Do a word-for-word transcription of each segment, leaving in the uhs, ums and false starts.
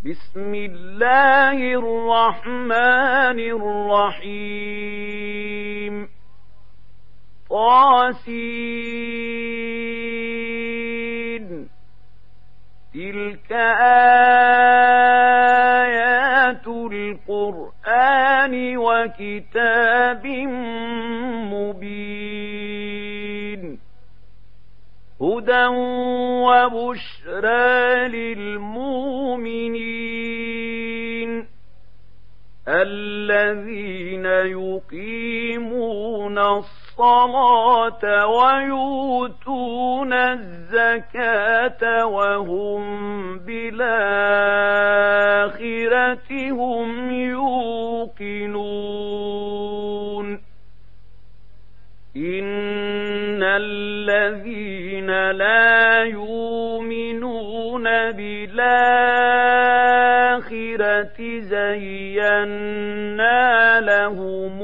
بسم الله الرحمن الرحيم طاسين تلك آيات القرآن وكتاب مبين هدى وبشرى للمؤمنين الذين يقيمون الصلاة ويؤتون الزكاة وهم بالآخرة هم يوقنون إن الذين لا يؤمنون بالآخرة زينا لهم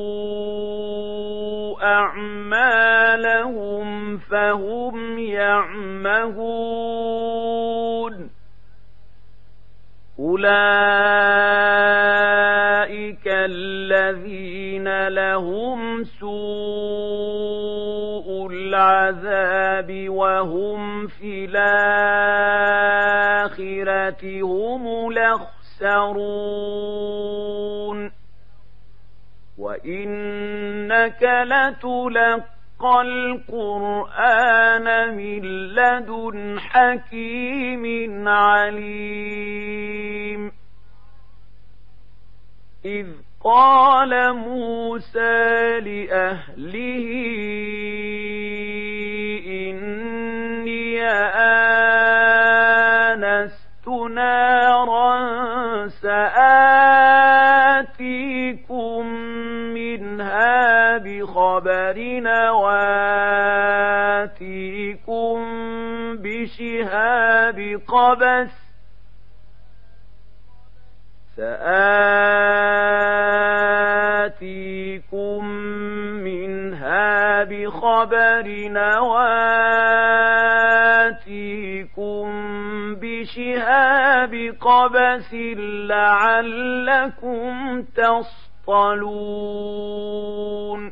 أعمالهم فهم يعمهون أولئك الذين لهم سوء العذاب وهم في الآخرة هم الأخسرون وإنك لتلقى القرآن من لدن حكيم عليم إذ قال موسى لأهله إني آنست نارا سآتيكم منها بخبر وآتيكم بشهاب قبس سآتيكم منها بخبر وآتيكم بشهاب قبس لعلكم تصطلون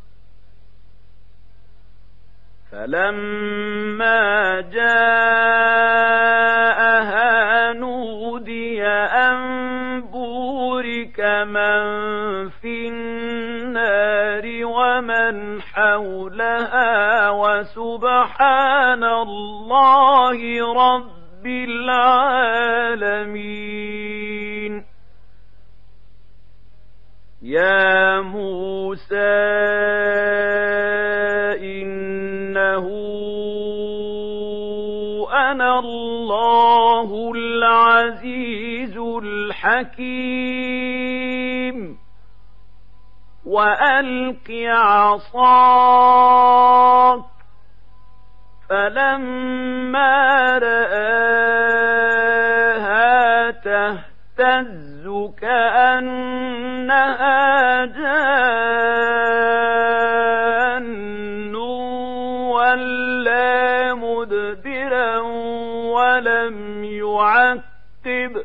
فلما جاءها نودي أن بورك من في النار ومن حولها وسبحان الله رب العالمين يا موسى إنه أنا الله العزيز الحكيم وألق عصاك فلما رآها تهتز كأنها جان ولا مدبرا ولم يعقب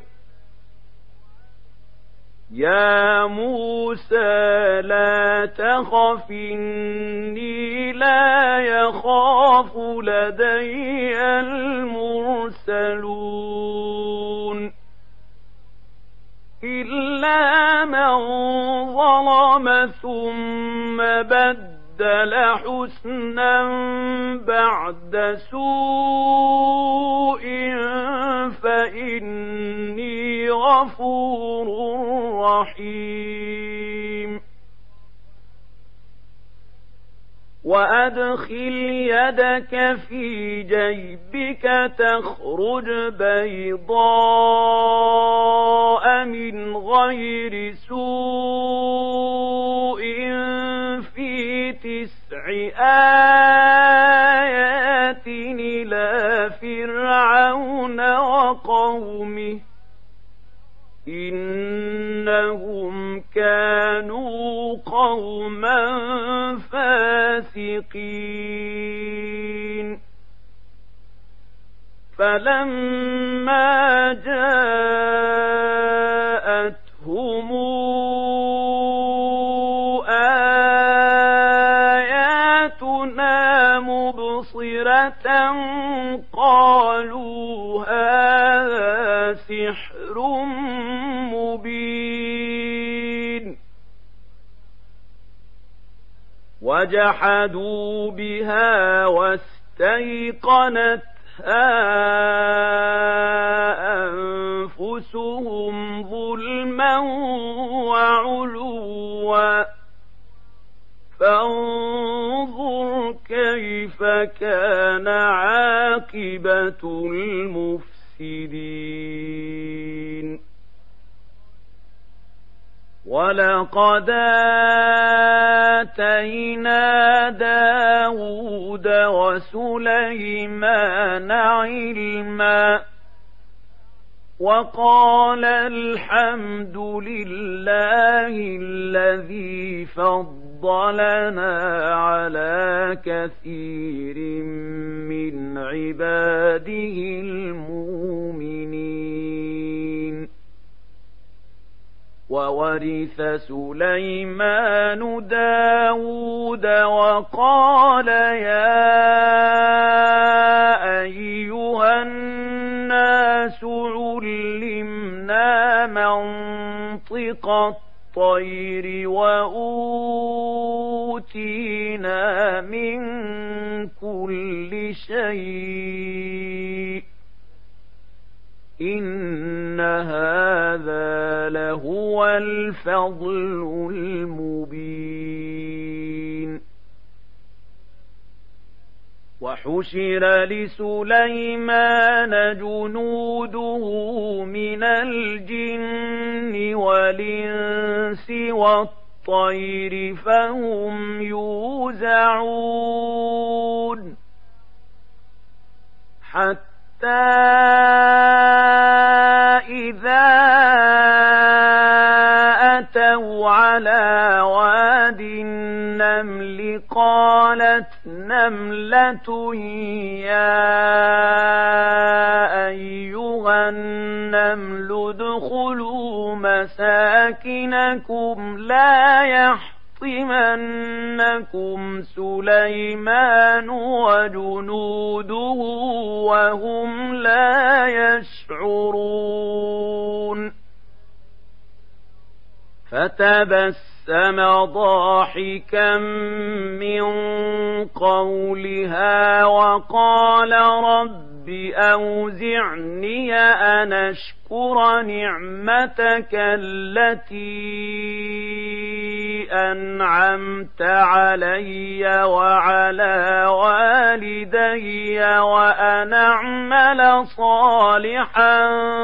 يا موسى لا تخف إني لا يخاف لدي المرسلون إلا من ظلم ثم بدل حسنا بعد سوء فإني غفور رحيم وأدخل يدك في جيبك تخرج بيضاء من غير سوء في تسع آيات إلى فرعون وقومه إنهم كانوا قوما فاسقين فلما جاء لسحر مبين وجحدوا بها واستيقنتها أنفسهم ظلما وعلوا فانظر كيف كان عاقبة المفسدين ولقد آتينا داود وسليمان علما وقال الحمد لله الذي فضلنا على كثير من عباده المؤمنين وورث سليمان داود وقال يا أيها الناس علمنا منطق الطير وأوتينا من كل شيء إن هذا لهو الفضل المبين وحشر لسليمان جنوده من الجن والإنس والطير فهم يوزعون حتى إذا أتوا على واد النمل قالت نملة يا أيها النمل ادخلوا مساكنكم لا يحطمنكم سليمان وجنوده وهم لا يشعرون فتبسم ضاحكا من قولها وقال رب أوزعني أن أشكر نعمتك التي أنعمت علي وعلى والدي وأن أعمل صالحا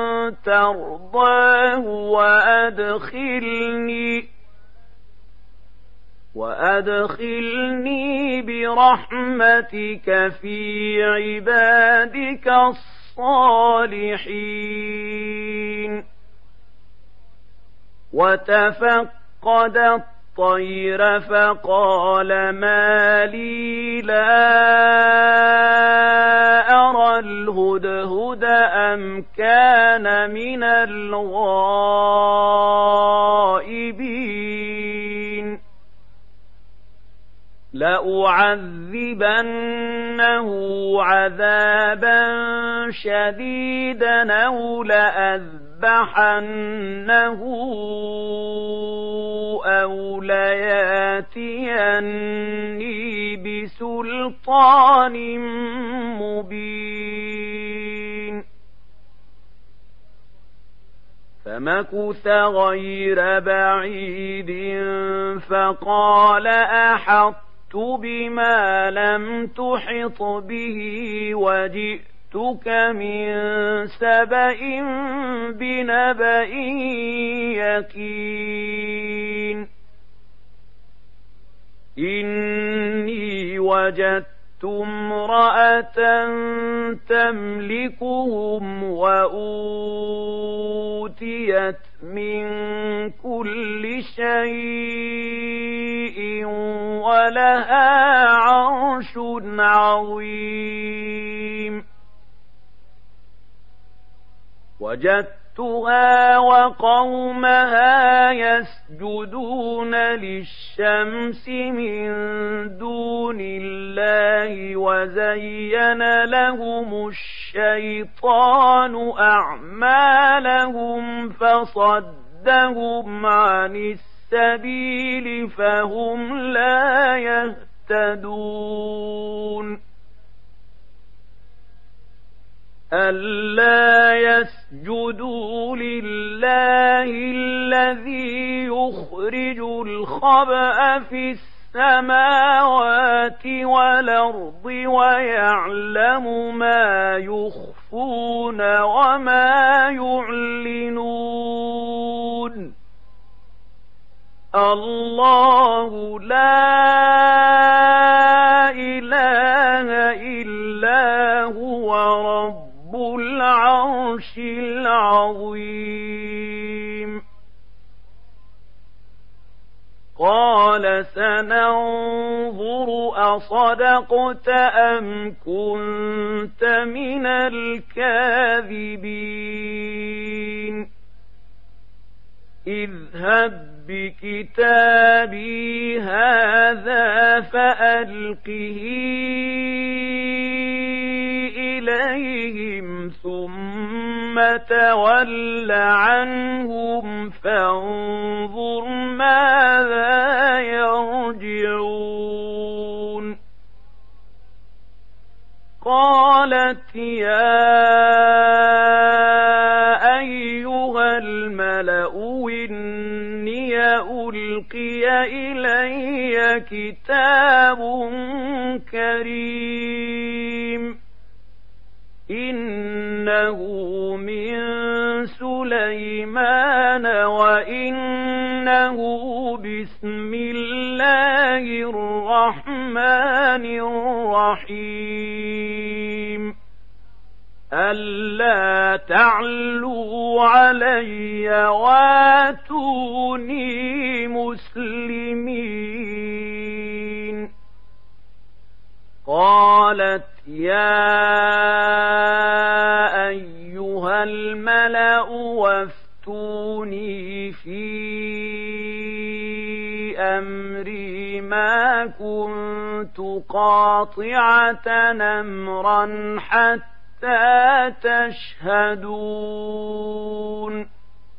ترضاه وأدخلني وأدخلني برحمتك في عبادك الصالحين وتفقد الطير فقال ما لي لا أرى الهدهد أم كان من الغائبين لأعذبنه عذابا شديدا أو لأذبحنه أو لياتيني بسلطان مبين فمكث غير بعيد فقال أحط بما لم تحط به وجئتك من سبأ بنبأ يقين إني وجدت امرأة تملكهم وأوتيت من كل شيء ولها عرش عظيم وجدتها وقومها يسجدون للشمس من دون الله وزين لهم الشيطان أعمالهم أعمالهم فصدهم عن السبيل فهم لا يهتدون ألا يسجدوا لله الذي يخرج الخبأ في السماوات والأرض ويعلم ما يخفون وما يعلنون الله لا إله إلا هو رب العرش العظيم قال سننظر أصدقت أم كنت من الكاذبين اذهب بكتابي هذا فألقه إليهم ثم تول عنهم فانظر ماذا يرجعون قالت يا أيها الملأ إني ألقي إلي كتاب كريم إنه من سليمان وإنه بسم الله الرحمن الرحيم ألا تعلوا علي واتوني مسلمين قالت يا أيها الملأ وافتوني في أمري ما كنت قاطعة أمرا حتى تشهدون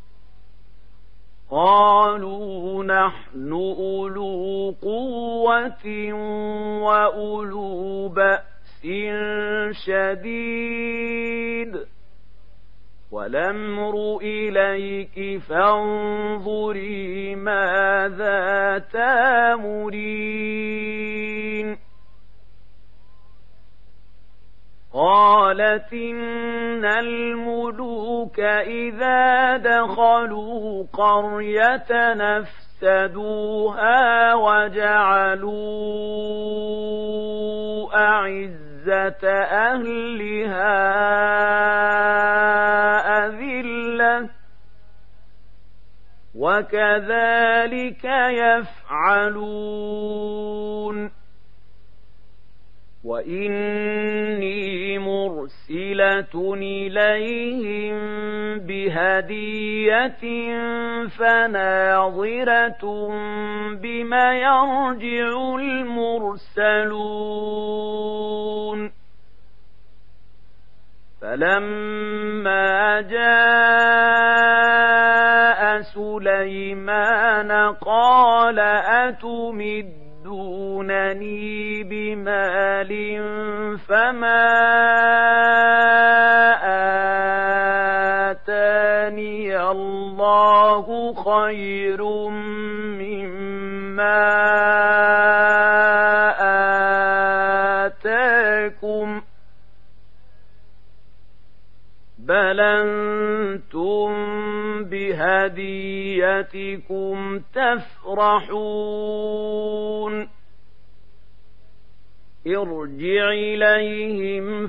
قالوا نحن أولو قوة وأولو بأس شديد والأمر إليك فانظري ماذا تأمرين قالت إن الملوك إذا دخلوا قرية نفسدوها وجعلوا أعزة أهلها أذلة وكذلك يفعلون وإني مرسلة إليهم بهدية فناظرة بما يرجع المرسلون فلما جاء سليمان قال أتمد دونني بمال فما آتاني الله خير مما آتاكم بل أنتم بهديتكم تفرحون ارجع إليهم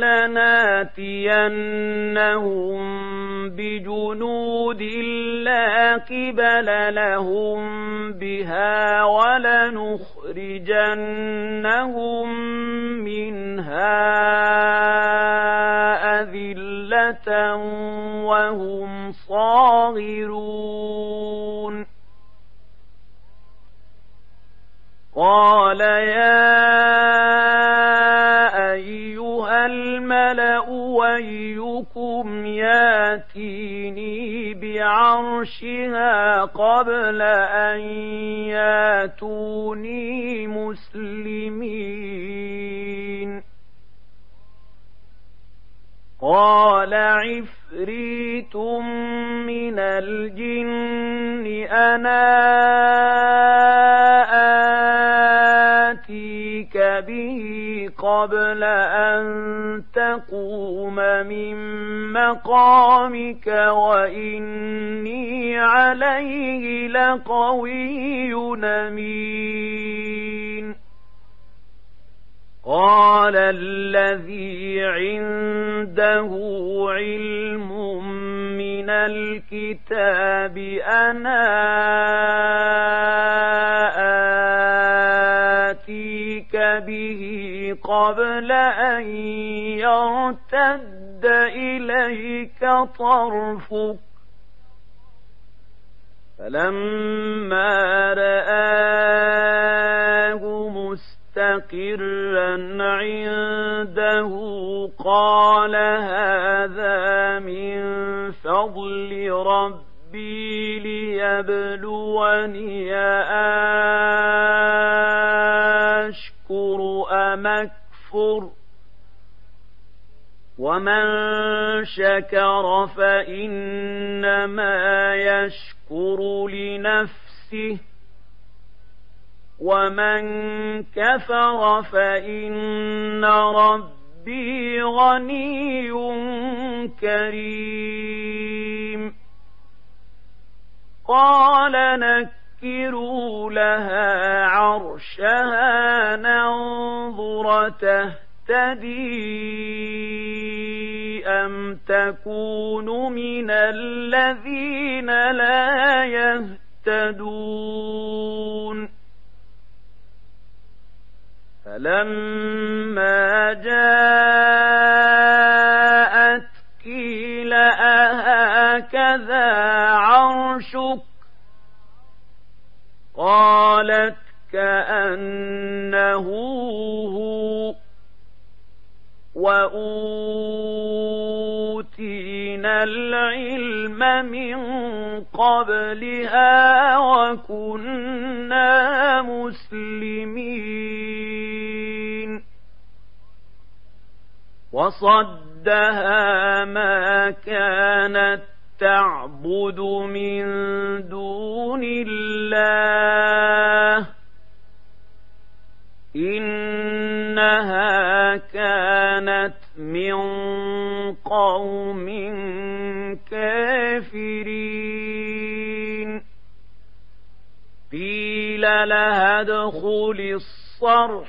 فلناتينهم بجنود لا قبل لهم بها ولنخرجنهم منها أذلة وهم صاغرون قال يا أيها الملأ أيكم ياتيني بعرشها قبل أن ياتوني مسلمين قال عفريت من الجن أنا آتيك به قبل أن تقوم من مقامك وإني عليه لقوي أمين قال الذي عنده علم من الكتاب أنا آتيك به قبل أن يرتد إليك طرفك فلما رآه مستقرا عنده قال هذا من فضل ربي ليبلوني أشكر أم أكفر ومن شكر فإنما يشكر لنفسه ومن كفر فإن ربي غني كريم قال نكروا لها عرشها ننظر تهتدي أم تكون من الذين لا يهتدون فلما جاءت قيل أهكذا عرشك قالت كأنه هو وأوتينا العلم من قبلها وكنا مسلمين وصدها ما كانت تعبد من دون الله إنها كانت من قوم كافرين قيل لها ادخل الصرح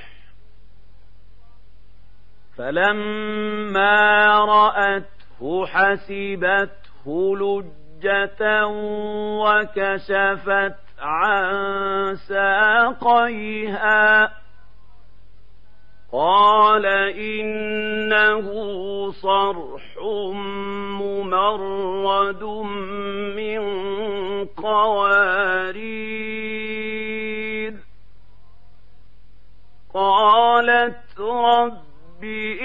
فلما رأته حسبته لجة وكشفت عن ساقيها قال إنه صرح ممرد من قوارير قالت رب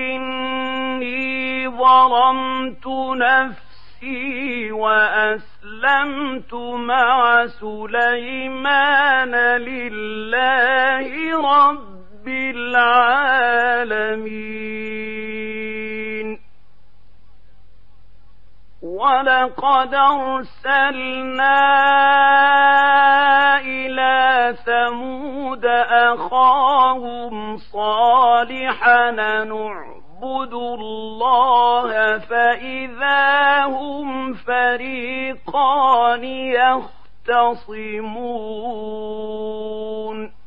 إني ظلمت نفسي وأسلمت مع سليمان لله رب العالمين ولقد أرسلنا إلى ثمود أخاهم صالحا نعبد الله فإذا هم فريقان يختصمون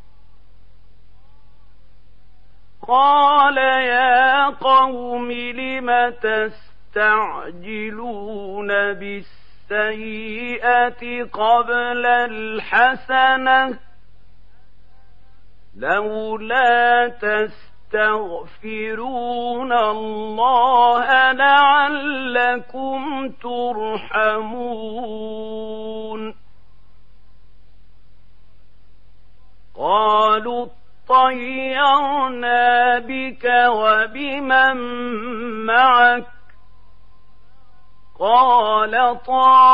قال يا قوم لم تستعجلون بالسيئة قبل الحسنة لولا تستغفرون الله لعلكم ترحمون قالوا طيرنا بك وبمن معك قال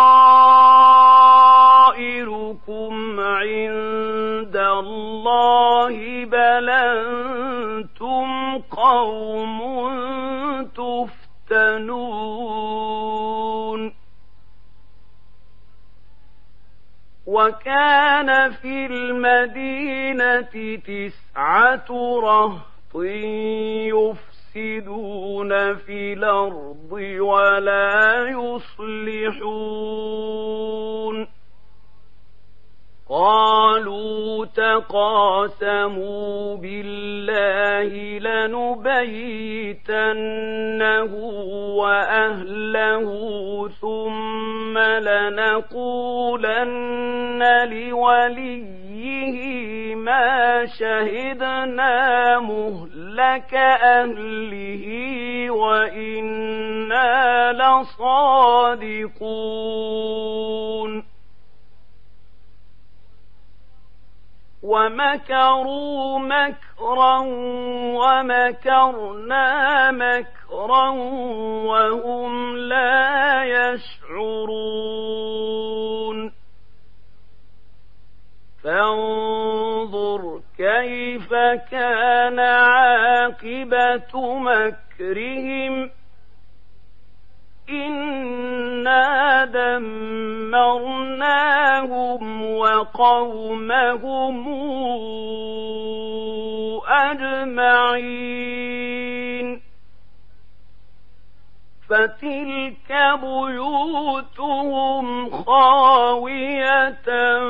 طائركم عند الله بل أنتم قوم تفتنون وكان في المدينة تسعة رهط يفسدون في الأرض ولا يصلحون قالوا تقاسموا بالله لنبيتنه وأهله ثم لنقولن لوليه ما شهدنا مهلك أهله وإنا لصادقون ومكروا مكرا ومكرنا مكرا وهم لا يشعرون فانظر كيف كان عاقبة مكرهم إنا دمرناهم وقومهم أجمعين فتلك بيوتهم خاوية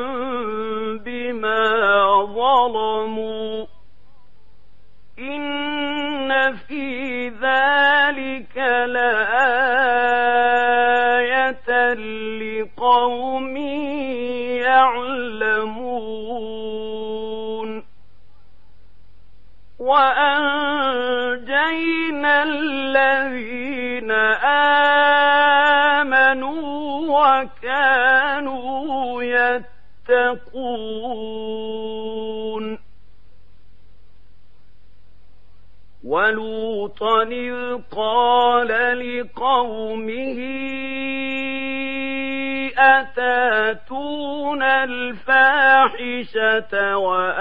بما ظلموا إن في ذلك لآية لقوم يعلمون وأنجينا الذين آمنوا وكانوا يتقون ولوطا إذ قال لقومه أتاتون الفاحشة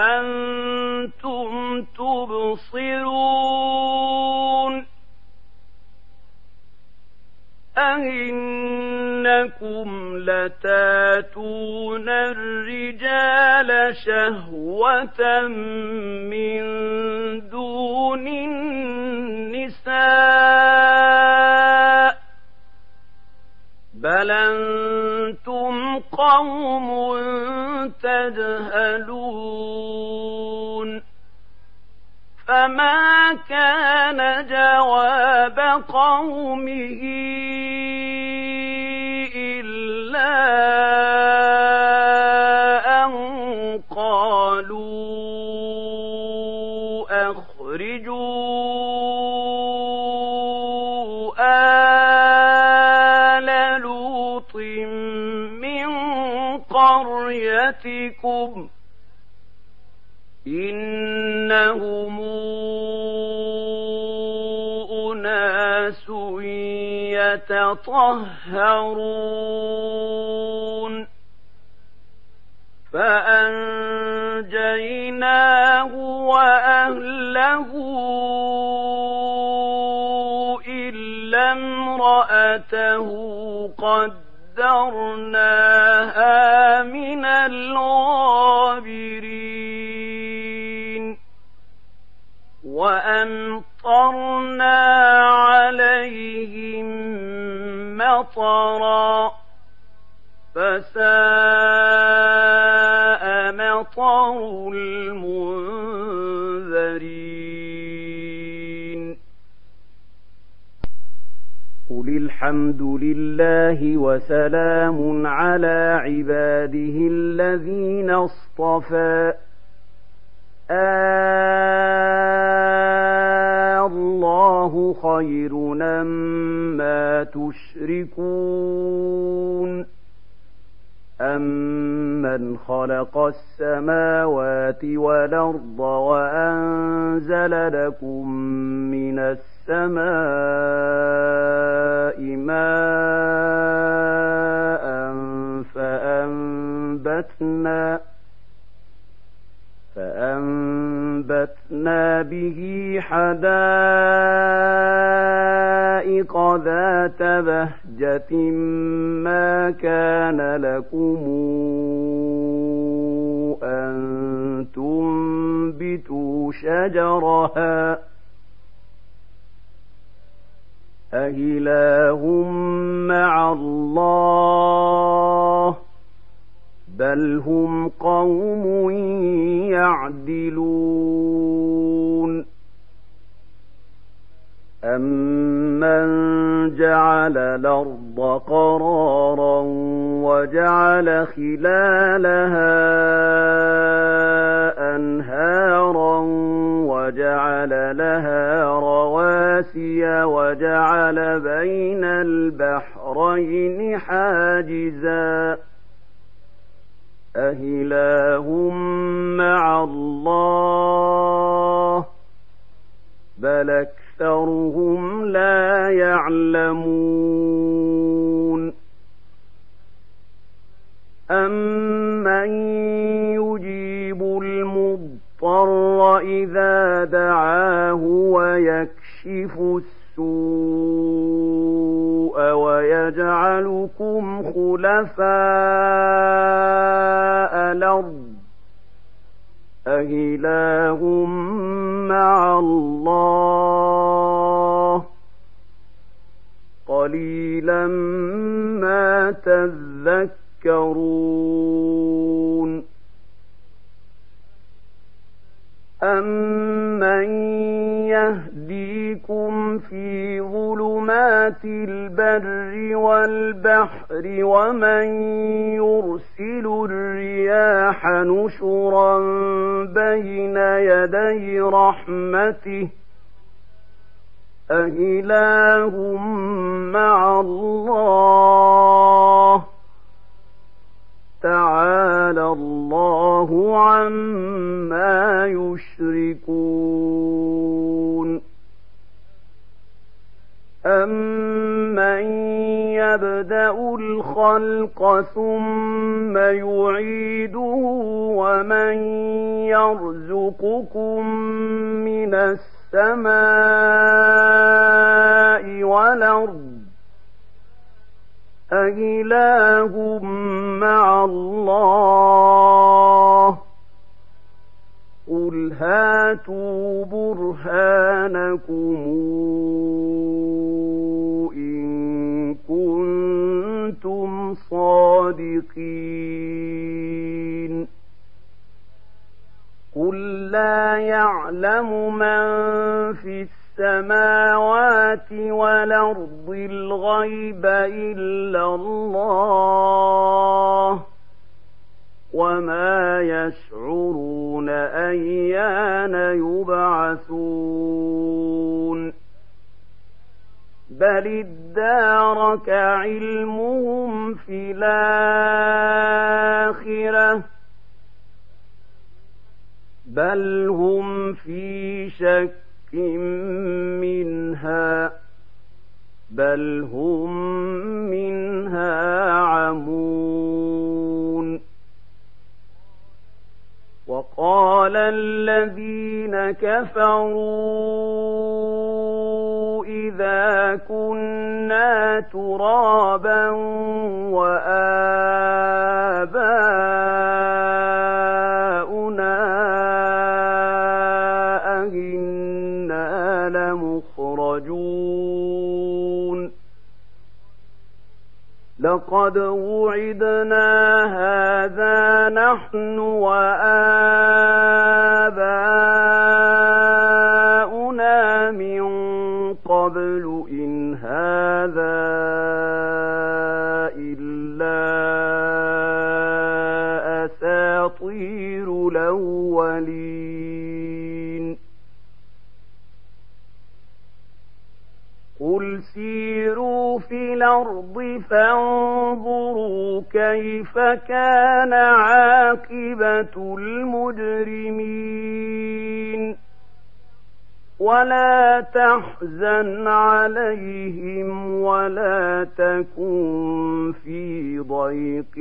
وأنتم تبصرون أئنكم لتاتون الرجال شهوة من دون النساء بل أنتم قوم تجهلون فما كان جواب قومه إلا أن قالوا أخرجوا آل لوط من قريتكم إنهم أناس يتطهرون فأنجيناه وأهله إلا امرأته قدرناها من الغابرين وأمطرنا عليهم مطرا فساء مطر المنذرين قل الحمد لله وسلام على عباده الذين اصطفى الله خير أما تشركون أمن أَمَّنْ خَلَقَ السَّمَاوَاتِ وَالْأَرْضَ وَأَنزَلَ لَكُم مِّنَ السَّمَاءِ مَاءً فَأَنبَتْنَا فَأَنبَتْنَا بِهِ حَدَائِقَ ذَاتَ بَهْجَةٍ مَا كَانَ لَكُمْ أَن تُنبِتُوا شَجَرَهَا أَإِلَٰهٌ مَّعَ اللَّهِ بَلْ هُمْ قَوْمٌ يَعْدِلُونَ أَمَّنْ جَعَلَ الْأَرْضَ قَرَارًا وَجَعَلَ خِلَالَهَا أَنْهَارًا وَجَعَلَ لَهَا رَوَاسِيَ وَجَعَلَ بَيْنَ الْبَحْرَيْنِ حَاجِزًا أَإِلَٰهٌ مَّعَ اللَّهِ بَلْ أَكْثَرُهُمْ لَا يَعْلَمُونَ أَمَّن يُجِيبُ الْمُضْطَرَّ إِذَا دَعَاهُ وَيَكْشِفُ السُّوءَ وَيَجْعَلُكُمْ خُلَفَاءَ الْأَرْضِ أَإِلَٰهٌ مَّعَ اللَّهِ قَلِيلًا مَّا تَذَكَّرُونَ أَمَّن يَهْدِيكُمْ فِي ظُلُمَاتِ الْبَرِّ وَالْبَحْرِ وَمَن يُرْسِلُ الرِّيَاحَ نُشُرًا بَيْنَ يَدَيْ رَحْمَتِهِ أَإِلَٰهٌ مَّعَ اللَّهِ تَعَالَى اللَّهُ عَمَّا يُشْرِكُونَ أَمَّن يَبْدَأُ الْخَلْقَ ثُمَّ يُعِيدُهُ وَمَن يَرْزُقُكُم مِّنَ السَّمَاءِ وَالْأَرْضِ أَإِلَٰهٌ مَّعَ اللَّهِ قُلْ هَاتُوا بُرْهَانَكُمْ إِن كُنتُمْ صَادِقِينَ قُل لَّا يَعْلَمُ مَن فِي السَّمَاوَاتِ وَالْأَرْضِ الْغَيْبَ إِلَّا اللَّهُ وَمَا يَشْعُرُونَ أَيَّانَ يُبْعَثُونَ بَلِ ادَّارَكَ عِلْمُهُمْ فِي الْآخِرَةِ بَلْ هُمْ فِي شَكٍّ منها بل هم منها عمون وقال الذين كفروا إذا كنا ترابا وآباؤنا أئنا لمخرجون لقد وعدنا هذا نحن وآباؤنا من قبل إن هذا إلا أساطير الأولين قل سيروا في الأرض فانظروا كيف كان عاقبة المجرمين ولا تحزن عليهم ولا تكن في ضيق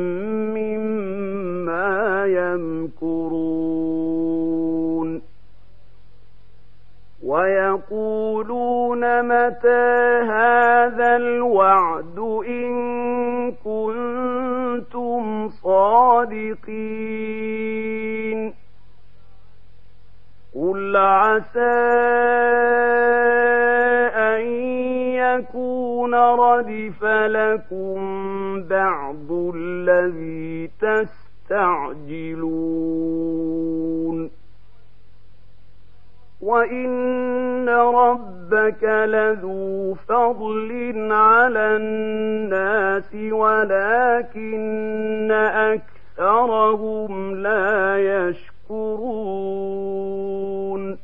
مما يمكرون ويقولون متى هذا الوعد إن كنتم صادقين قل عسى أن يكون ردف لكم بعض الذي تستعجلون وإن ربك لذو فضل على الناس ولكن أكثرهم لا يشكرون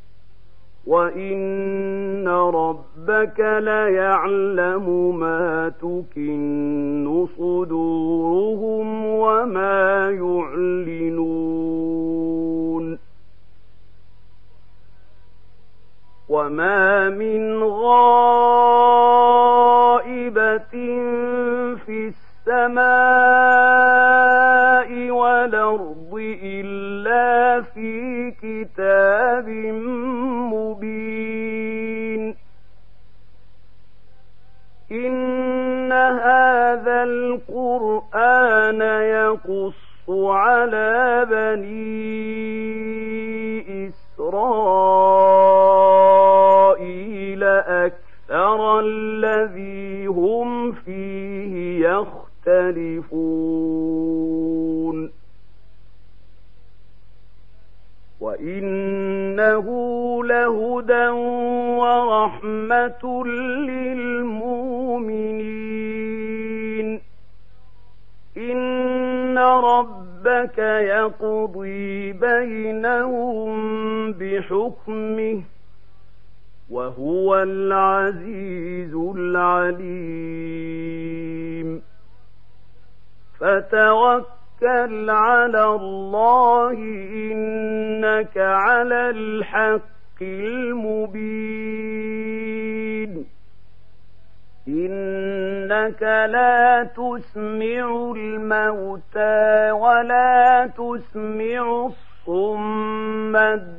وإن ربك ليعلم ما تكن صدورهم وما يعلنون وما من غائبة في السماء والأرض إلا في كتاب مبين إن هذا القرآن يقص على بني إسرائيل أكثر الذي هم فيه يختلفون وإنه لهدى ورحمة للمؤمنين إن ربك يقضي بينهم بحكمه وهو العزيز العليم فتوكل على الله إنك على الحق المبين إنك لا تسمع الموتى ولا تسمع الصم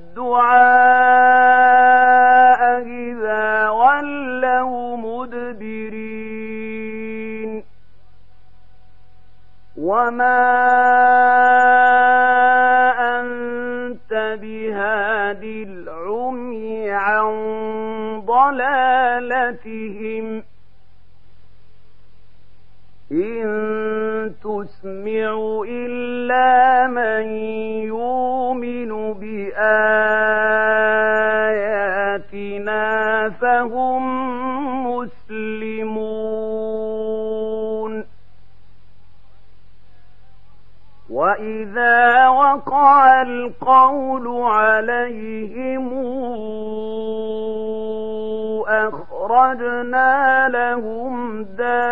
الدعاء إذا ولوا مدبرين وما أنت بهاد العمي عن ضلالتهم إن تسمع إلا من يؤمن بآياتنا فهم مسلمون وإذا وقع القول عليهم أخرجنا لهم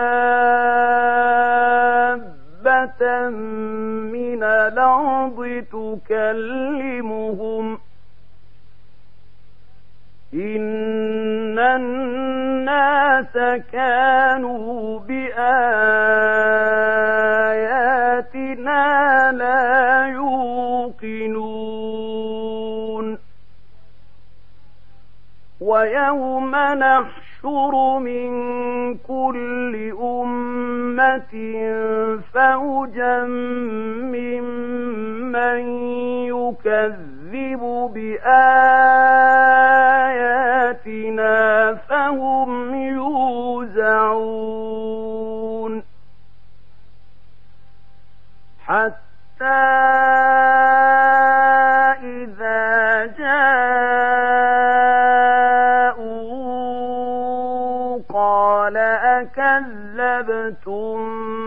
دابة من الأرض تكلمهم إن الناس كانوا بآياتنا لا يوقنون ويوم نحشر من كل أمة فوجا ممن يكذب بآياتنا فهم يوزعون حتى إذا جاءوا قال أكذبتم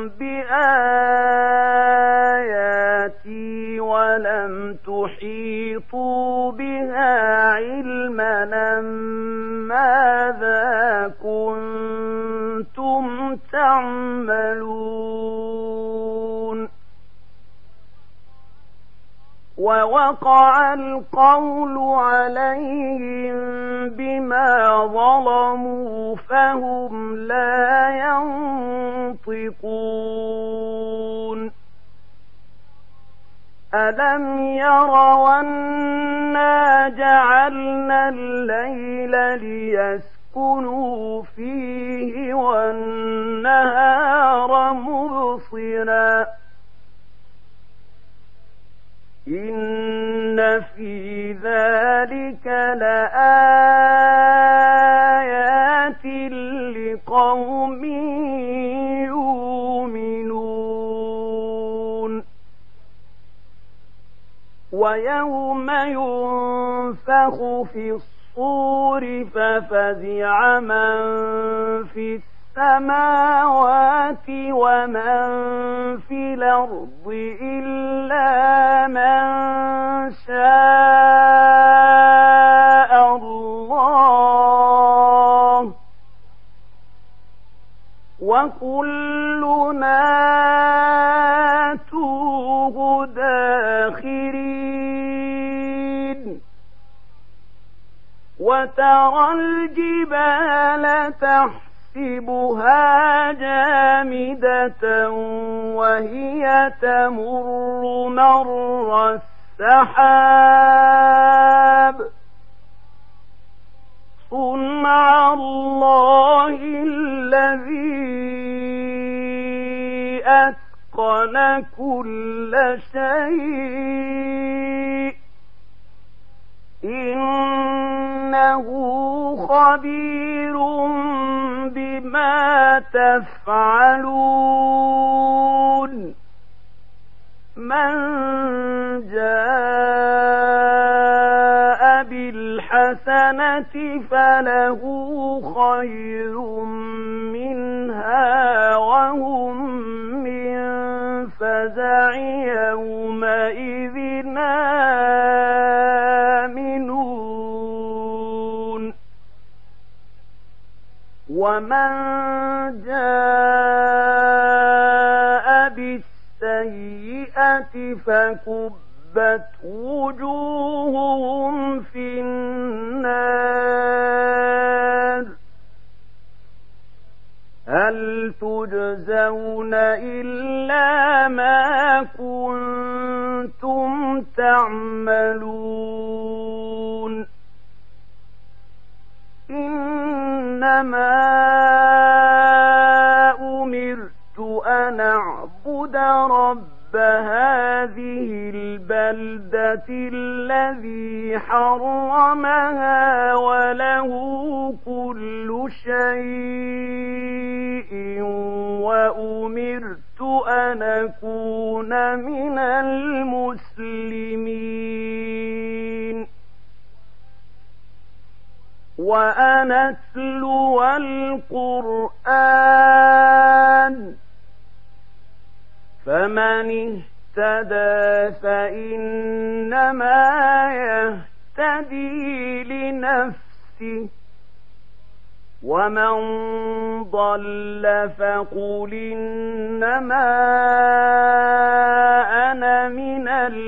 بآياتي ولم تحيطوا بها علما ماذا كنتم تعملون ووقع القول عليهم بما ظلموا فهم لا ينطقون ألم يروا أنا جعلنا الليل ليسكنوا فيه والنهار مبصرا إن في ذلك لآيات لقوم يؤمنون ويوم ينفخ في الصور ففزع من في السماوات ومن في الأرض إلا من شاء الله وكلنا آتوه داخرين وترى الجبال تحت تحسبها جامدة وهي تمر مر السحاب صنع الله الذي أتقن كل شيء إنه خبير بما تفعلون من جاء بالحسنة فله خير منها وهم من فزع يومئذ آمنون ومن جاء بالسيئة فكبت وجوههم في النار هل تجزون إلا ما كنتم تعملون إنما أمرت أن أعبد رب هذه البلدة الذي حرمها وله كل شيء وأمرت أن أكون من المسلمين وأن أتلو القرآن فمن اهتدى فإنما يهتدي لنفسه ومن ضل فقل إنما أنا من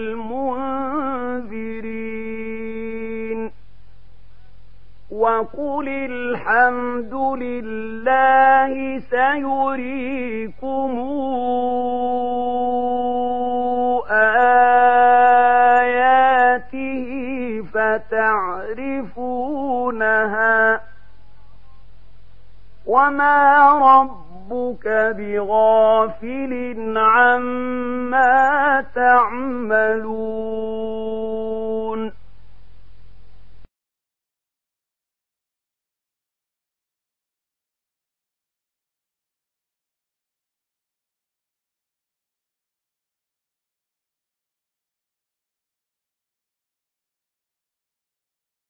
المنذرين وقل الحمد لله سيريكم آياته فتعرفونها وما ربك بغافل عما تعملون